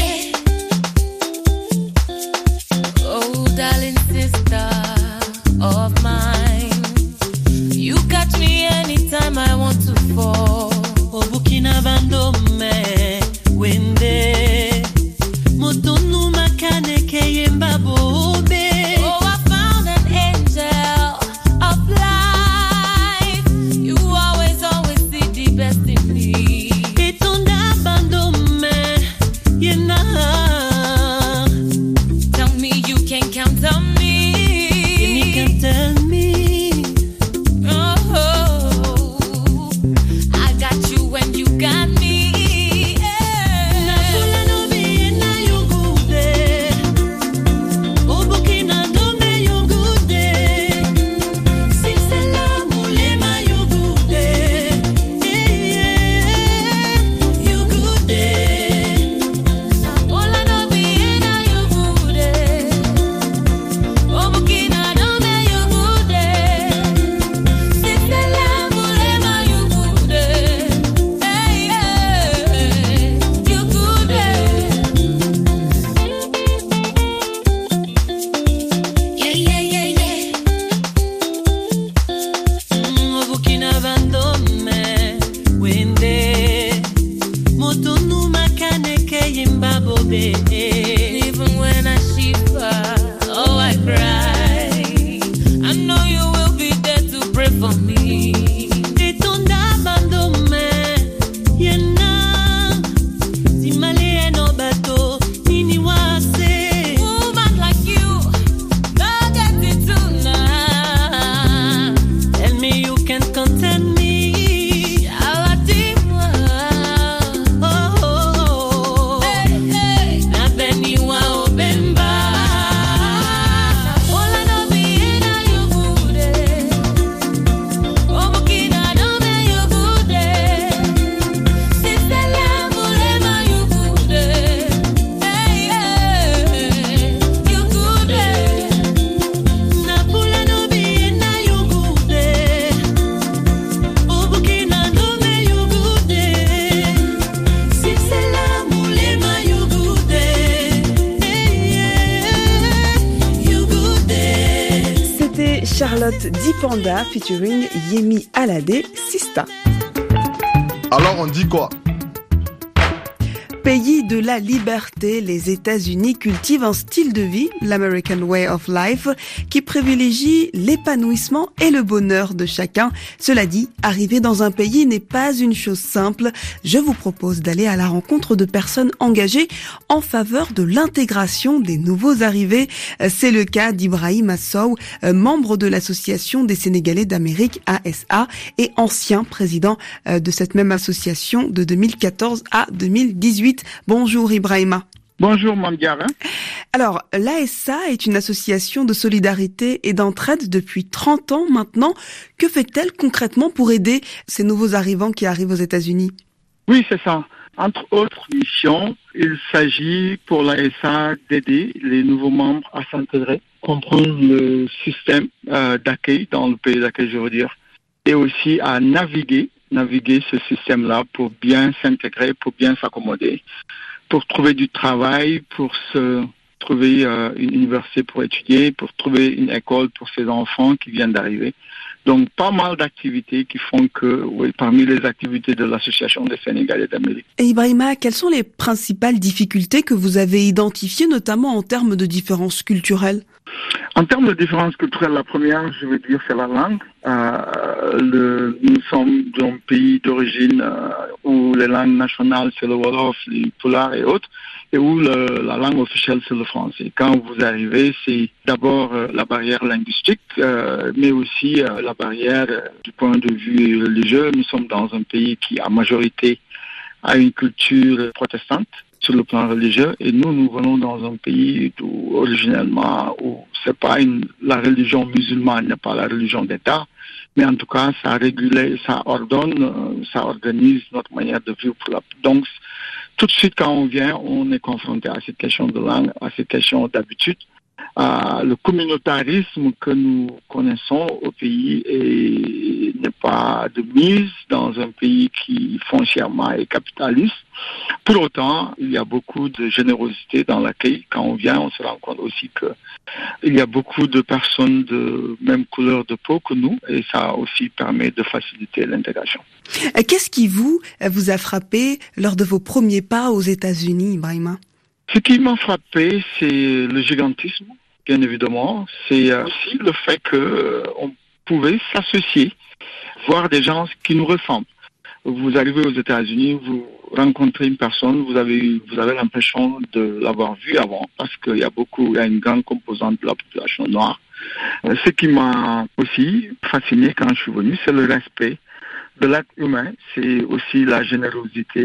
Oh, darling sister of mine. You catch me anytime I want to fall. Oh, Burkina Bando me wende. Motonu makane keyemba bobe. Oh, I found an angel of life. You always see the best in me. Etonda bando me, yena. Ayotte Dipanda featuring Yemi Alade, Sista. Alors on dit quoi? Pays de la liberté, les États-Unis cultivent un style de vie, l'American Way of Life, qui privilégie l'épanouissement et le bonheur de chacun. Cela dit, arriver dans un pays n'est pas une chose simple. Je vous propose d'aller à la rencontre de personnes engagées en faveur de l'intégration des nouveaux arrivés. C'est le cas d'Ibrahim Sow, membre de l'Association des Sénégalais d'Amérique, ASA, et ancien président de cette même association de 2014 à 2018. Bonjour Ibrahima. Bonjour Mandiara. Alors, l'ASA est une association de solidarité et d'entraide depuis 30 ans maintenant. Que fait-elle concrètement pour aider ces nouveaux arrivants qui arrivent aux États-Unis? Oui, c'est ça. Entre autres missions, il s'agit pour l'ASA d'aider les nouveaux membres à s'intégrer, comprendre le système d'accueil dans le pays d'accueil, je veux dire, et aussi à naviguer ce système-là pour bien s'intégrer, pour bien s'accommoder, pour trouver du travail, pour se trouver une université pour étudier, pour trouver une école pour ses enfants qui viennent d'arriver. Donc, pas mal d'activités qui font que, oui, parmi les activités de l'Association des Sénégalais d'Amérique. Et Ibrahima, quelles sont les principales difficultés que vous avez identifiées, notamment en termes de différences culturelles? En termes de différences culturelles, la première, je veux dire, c'est la langue. Nous sommes dans un pays d'origine où les langues nationales, c'est le Wolof, le Pulaar et autres, et où la langue officielle, c'est le français. Quand vous arrivez, c'est d'abord la barrière linguistique, mais aussi la barrière du point de vue religieux. Nous sommes dans un pays qui, à majorité, a une culture protestante sur le plan religieux, et nous venons dans un pays où, originellement, où c'est pas la religion musulmane n'est pas la religion d'État, mais en tout cas, ça régule, ça organise notre manière de vivre. Donc, tout de suite, quand on vient, on est confronté à cette question de langue, à cette question d'habitude. Le communautarisme que nous connaissons au pays n'est pas de mise dans un pays qui foncièrement est capitaliste. Pour autant, il y a beaucoup de générosité dans l'accueil. Quand on vient, on se rend compte aussi qu'il y a beaucoup de personnes de même couleur de peau que nous, et ça aussi permet de faciliter l'intégration. Qu'est-ce qui vous a frappé lors de vos premiers pas aux États-Unis, Ibrahima? Ce qui m'a frappé, c'est le gigantisme, bien évidemment. C'est aussi le fait qu'on pouvait s'associer, voir des gens qui nous ressemblent. Vous arrivez aux États-Unis, vous rencontrez une personne, vous avez l'impression de l'avoir vue avant, parce qu'il y a une grande composante de la population noire. Ce qui m'a aussi fasciné quand je suis venu, c'est le respect de l'être humain, c'est aussi la générosité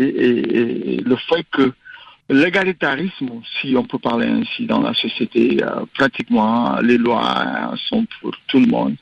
et le fait que l'égalitarisme, si on peut parler ainsi dans la société, pratiquement les lois sont pour tout le monde.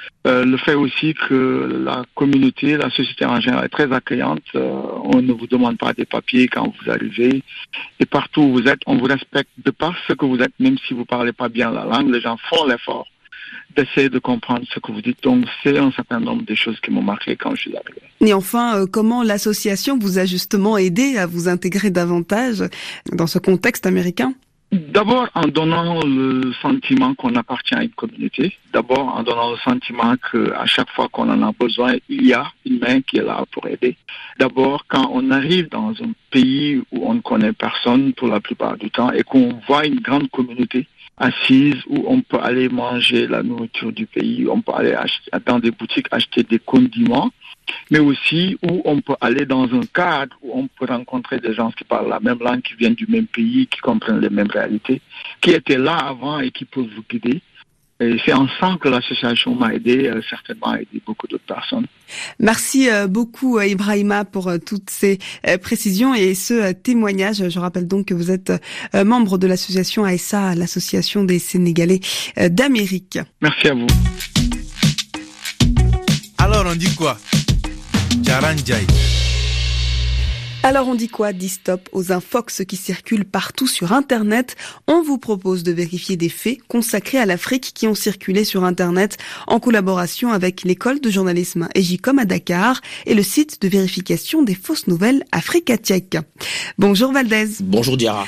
Le fait aussi que la communauté, la société en général est très accueillante. On ne vous demande pas des papiers quand vous arrivez. Et partout où vous êtes, on vous respecte de par ce que vous êtes, même si vous ne parlez pas bien la langue. Les gens font l'effort d'essayer de comprendre ce que vous dites. Donc, c'est un certain nombre de choses qui m'ont marqué quand je suis arrivé. Et enfin, comment l'association vous a justement aidé à vous intégrer davantage dans ce contexte américain? D'abord, en donnant le sentiment qu'on appartient à une communauté. D'abord, en donnant le sentiment qu'à chaque fois qu'on en a besoin, il y a une main qui est là pour aider. D'abord, quand on arrive dans un pays où on ne connaît personne pour la plupart du temps et qu'on voit une grande communauté assise où on peut aller manger la nourriture du pays, on peut aller dans des boutiques acheter des condiments, mais aussi où on peut aller dans un cadre où on peut rencontrer des gens qui parlent la même langue, qui viennent du même pays, qui comprennent les mêmes réalités, qui étaient là avant et qui peuvent vous guider. Et c'est en ça que l'association m'a aidé, certainement aidé beaucoup d'autres personnes. Merci beaucoup Ibrahima pour toutes ces précisions et ce témoignage. Je rappelle donc que vous êtes membre de l'association ASA, l'association des Sénégalais d'Amérique. Merci à vous. Alors on dit quoi? Jaranjai. Alors on dit quoi? Dit stop aux infox qui circulent partout sur Internet. On vous propose de vérifier des faits consacrés à l'Afrique qui ont circulé sur Internet en collaboration avec l'école de journalisme Ejicom à Dakar et le site de vérification des fausses nouvelles Africa Check. Bonjour Valdez. Bonjour Diara.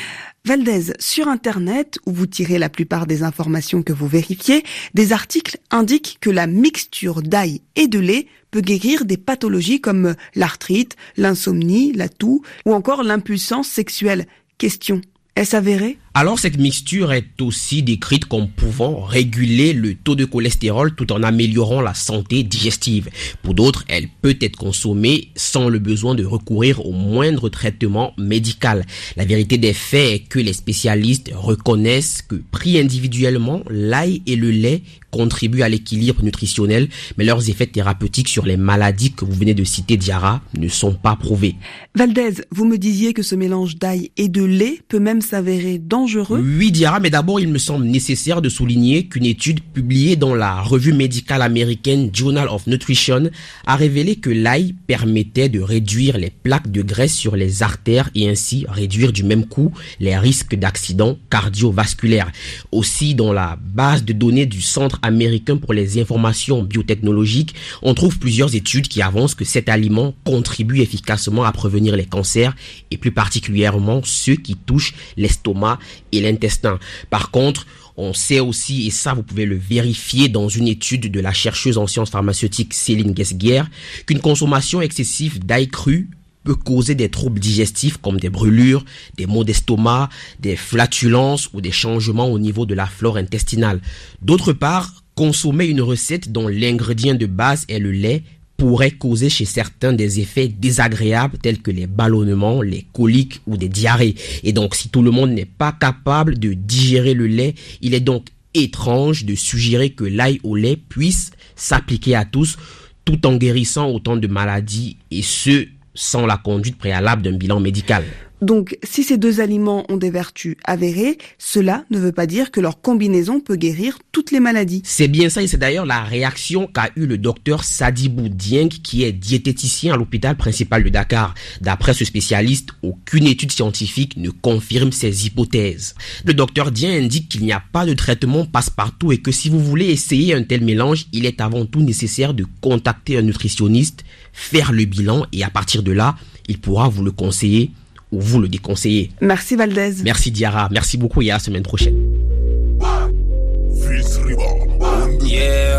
Valdez, sur Internet, où vous tirez la plupart des informations que vous vérifiez, des articles indiquent que la mixture d'ail et de lait peut guérir des pathologies comme l'arthrite, l'insomnie, la toux ou encore l'impuissance sexuelle. Question, est-ce avéré ? Alors cette mixture est aussi décrite comme pouvant réguler le taux de cholestérol tout en améliorant la santé digestive. Pour d'autres, elle peut être consommée sans le besoin de recourir au moindre traitement médical. La vérité des faits est que les spécialistes reconnaissent que pris individuellement, l'ail et le lait contribuent à l'équilibre nutritionnel, mais leurs effets thérapeutiques sur les maladies que vous venez de citer, Diarra, ne sont pas prouvés. Valdez, vous me disiez que ce mélange d'ail et de lait peut même s'avérer dangereux. Oui, Diarra, mais d'abord, il me semble nécessaire de souligner qu'une étude publiée dans la revue médicale américaine Journal of Nutrition a révélé que l'ail permettait de réduire les plaques de graisse sur les artères et ainsi réduire du même coup les risques d'accidents cardiovasculaires. Aussi, dans la base de données du Centre américain pour les informations biotechnologiques, on trouve plusieurs études qui avancent que cet aliment contribue efficacement à prévenir les cancers et plus particulièrement ceux qui touchent l'estomac et l'intestin. Par contre, on sait aussi, et ça vous pouvez le vérifier dans une étude de la chercheuse en sciences pharmaceutiques Céline Guesguer, qu'une consommation excessive d'ail cru peut causer des troubles digestifs comme des brûlures, des maux d'estomac, des flatulences ou des changements au niveau de la flore intestinale. D'autre part, consommer une recette dont l'ingrédient de base est le lait pourrait causer chez certains des effets désagréables tels que les ballonnements, les coliques ou des diarrhées. Et donc, si tout le monde n'est pas capable de digérer le lait, il est donc étrange de suggérer que l'ail au lait puisse s'appliquer à tous tout en guérissant autant de maladies et ce, sans la conduite préalable d'un bilan médical. Donc, si ces deux aliments ont des vertus avérées, cela ne veut pas dire que leur combinaison peut guérir toutes les maladies. C'est bien ça, et c'est d'ailleurs la réaction qu'a eu le docteur Sadibou Dieng, qui est diététicien à l'hôpital principal de Dakar. D'après ce spécialiste, aucune étude scientifique ne confirme ces hypothèses. Le docteur Dieng indique qu'il n'y a pas de traitement passe-partout et que si vous voulez essayer un tel mélange, il est avant tout nécessaire de contacter un nutritionniste, faire le bilan et à partir de là, il pourra vous le conseiller ou vous le déconseiller. Merci Valdez. Merci Diarra, merci beaucoup et à la semaine prochaine. Yeah.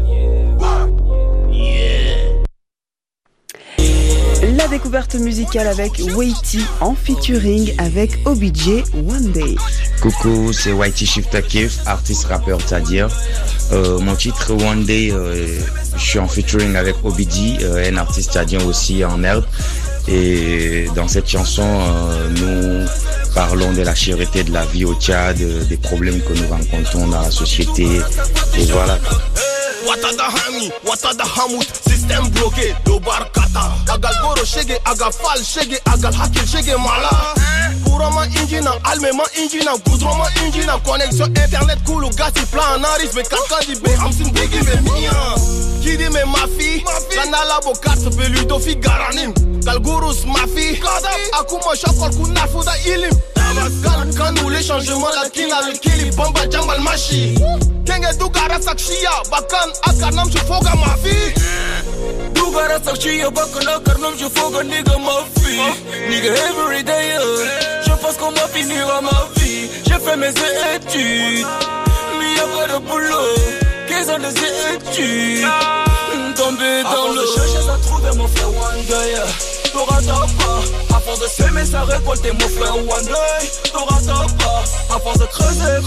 La découverte musicale avec Waity en featuring avec OBJ One Day. Coucou, c'est Waity Shiftakif, artiste rappeur c'est-à-dire. Mon titre One Day, je suis en featuring avec OBJ, un artiste c'est-à-dire aussi en herbe. Et dans cette chanson, nous parlons de la cherté de la vie au Tchad, des problèmes que nous rencontrons dans la société. Et voilà. Watada Hami, Watada Hamout, système bloqué, Dobar Kata. Agal Goro Shege, Agal Fal Shege, Agal Hakil Shege Mala. Courama Injina, Almema Injina, Goudroma Injina, connexion Internet, Koulou Gati, Plan Naris, mais Kakadi Be, Hamsin Bigi Be Mia. Qui dit mais ma fille, Kanala Bokat, Beludofi Garanim. Galgourous ma fille, Akuma Shakor Kunafuda Ilim. Gal Kanou, les changements, la Kina, le Kili, Bamba Jambal Machi. Kenge Dugara Sakshia, Bakan, Akarnam Shufoga ma fille. Dugara Sakshia, Bakan, Akarnam Shufoga, nigga ma fille. Nigga every day, je pense qu'on va finir à ma vie. J'ai fait mes études, mais y'a pas de boulot. Qu'est-ce que des études? Tombé dans le chercher à trouver mon frère One Day. T'auras pas, à force de s'aimer, ça récolter mon frère One Day. T'auras pas, à force de creuser,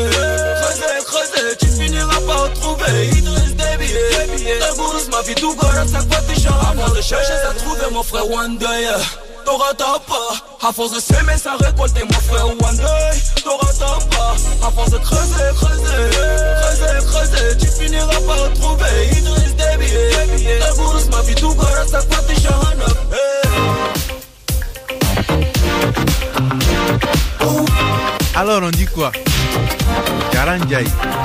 tu finiras par trouver Idriss Déby. La bourse, ma vie, tout gara, ça quoi déjà. À force de chercher, ça trouver mon frère One Day. T'auras pas, à force de s'aimer, ça récolter mon frère One Day. T'auras pas, à force de creuser, tu finiras par trouver Idriss Déby. La bourse, ma vie, tout gara, ça quoi déjà. Alors on dit quoi? Karanjai.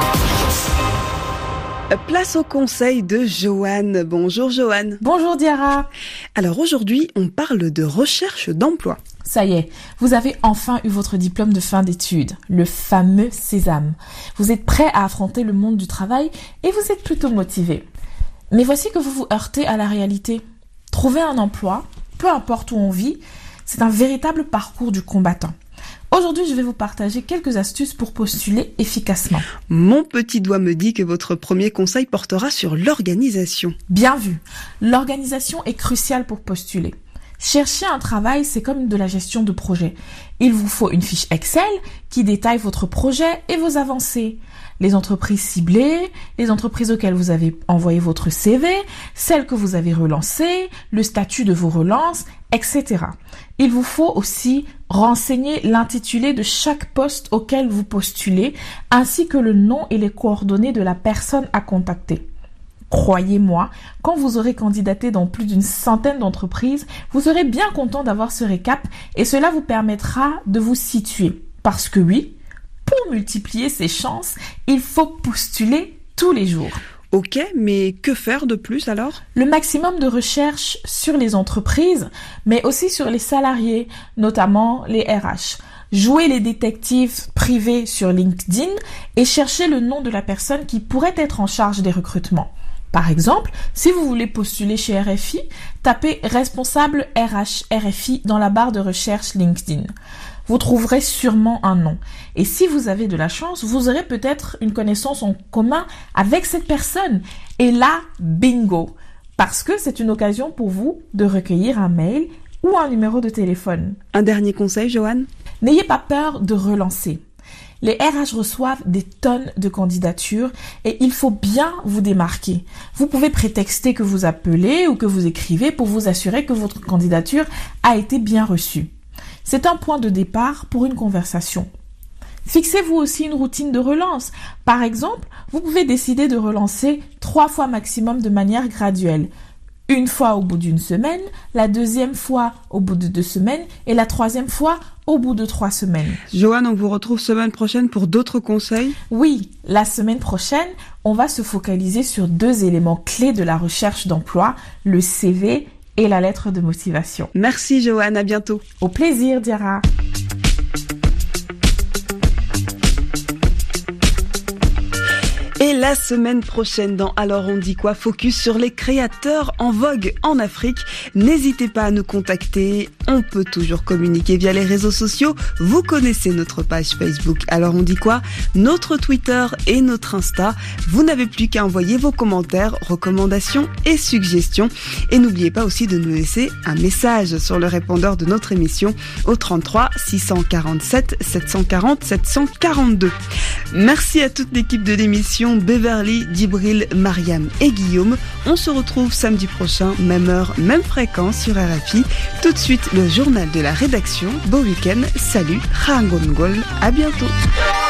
Place au conseil de Joanne. Bonjour Joanne. Bonjour Diarra. Alors aujourd'hui, on parle de recherche d'emploi. Ça y est, vous avez enfin eu votre diplôme de fin d'études, le fameux Sésame. Vous êtes prêt à affronter le monde du travail et vous êtes plutôt motivé. Mais voici que vous vous heurtez à la réalité. Trouver un emploi, peu importe où on vit, c'est un véritable parcours du combattant. Aujourd'hui, je vais vous partager quelques astuces pour postuler efficacement. Mon petit doigt me dit que votre premier conseil portera sur l'organisation. Bien vu. L'organisation est cruciale pour postuler. Chercher un travail, c'est comme de la gestion de projet. Il vous faut une fiche Excel qui détaille votre projet et vos avancées. Les entreprises ciblées, les entreprises auxquelles vous avez envoyé votre CV, celles que vous avez relancées, le statut de vos relances, etc. Il vous faut aussi renseigner l'intitulé de chaque poste auquel vous postulez, ainsi que le nom et les coordonnées de la personne à contacter. Croyez-moi, quand vous aurez candidaté dans plus d'une centaine d'entreprises, vous serez bien content d'avoir ce récap et cela vous permettra de vous situer. Parce que oui, pour multiplier ses chances, il faut postuler tous les jours. Ok, mais que faire de plus alors? Le maximum de recherche sur les entreprises, mais aussi sur les salariés, notamment les RH. Jouez les détectives privés sur LinkedIn et cherchez le nom de la personne qui pourrait être en charge des recrutements. Par exemple, si vous voulez postuler chez RFI, tapez responsable RH RFI dans la barre de recherche LinkedIn. Vous trouverez sûrement un nom. Et si vous avez de la chance, vous aurez peut-être une connaissance en commun avec cette personne. Et là, bingo! Parce que c'est une occasion pour vous de recueillir un mail ou un numéro de téléphone. Un dernier conseil, Joanne? N'ayez pas peur de relancer. Les RH reçoivent des tonnes de candidatures et il faut bien vous démarquer. Vous pouvez prétexter que vous appelez ou que vous écrivez pour vous assurer que votre candidature a été bien reçue. C'est un point de départ pour une conversation. Fixez-vous aussi une routine de relance. Par exemple, vous pouvez décider de relancer 3 fois maximum de manière graduelle. Une fois au bout d'une semaine, la deuxième fois au bout de 2 semaines et la troisième fois au bout de 3 semaines. Joanne, on vous retrouve semaine prochaine pour d'autres conseils? Oui, la semaine prochaine, on va se focaliser sur 2 éléments clés de la recherche d'emploi, le CV et la lettre de motivation. Merci Joanne, à bientôt. Au plaisir, Diarra. Et la semaine prochaine dans Alors on dit quoi, focus sur les créateurs en vogue en Afrique. N'hésitez pas à nous contacter, on peut toujours communiquer via les réseaux sociaux. Vous connaissez notre page Facebook Alors on dit quoi, notre Twitter et notre Insta. Vous n'avez plus qu'à envoyer vos commentaires, recommandations et suggestions. Et n'oubliez pas aussi de nous laisser un message sur le répondeur de notre émission au 33 647 740 742. Merci à toute l'équipe de l'émission, Beverly, Djibril, Mariam et Guillaume. On se retrouve samedi prochain, même heure, même fréquence sur RFI. Tout de suite, le journal de la rédaction. Beau week-end, salut, Khangongol, à bientôt.